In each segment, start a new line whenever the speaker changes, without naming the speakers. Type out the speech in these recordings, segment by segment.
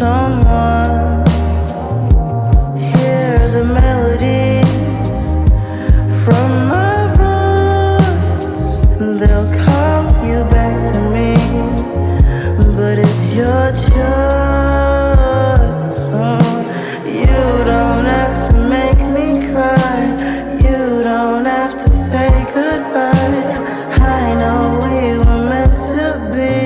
someone. Hear the melodies from my voice. They'll call you back to me, but it's your choice. You don't have to make me cry. You don't have to say goodbye. I know we were meant to be.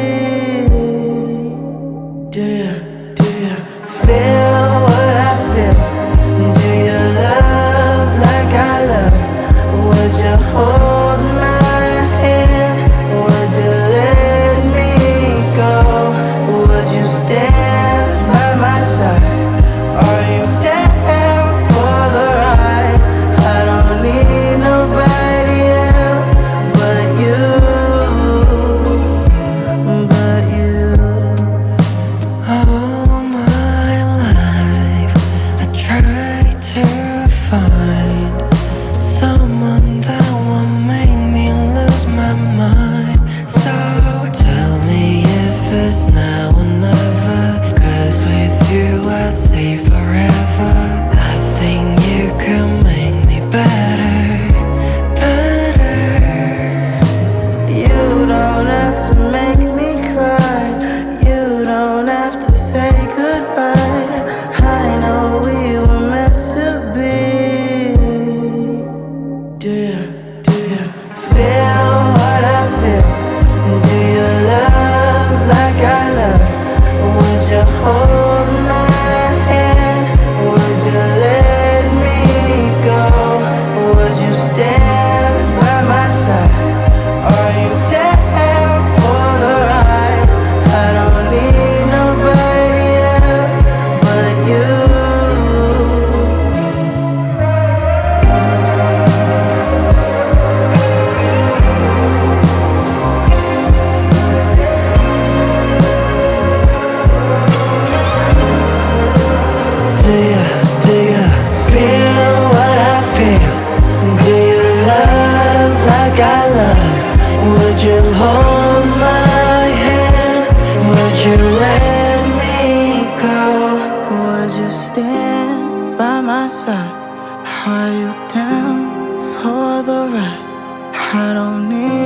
Do you feel what I feel? Do you love like I love? Would you hold my hand? Would you let me go? Would you stand by my side? Are you down for the ride? I don't need nobody else but you, but you.
All my life I tried to find someone that will make me lose my mind. So tell me if it's now or never, 'cause with you I say forever. I think you can make me better, better.
You don't have to make me cry. You don't have to say goodbye. I know we were meant to be. Do you feel what I feel? Do you love like I love? Would you hold my hand? Would you let me go? Would you stand by my side? Are you down for the ride? I don't need nobody else but you. Do you feel what I feel? Do you love like I love? Would you hold my hand? Would you let me go? Would you stand by my side? Are you down for the ride? I don't need